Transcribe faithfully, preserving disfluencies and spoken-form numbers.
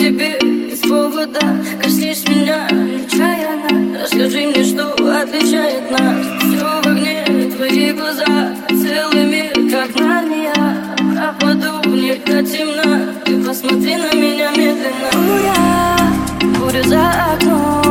тебе без повода. Коснись меня нечаянно, расскажи мне, что отличает нас. Все в огне, твои глаза, целый мир, как Нарния. Пропаду в них до темна, ты посмотри на меня медленно. Буря, буря за окном.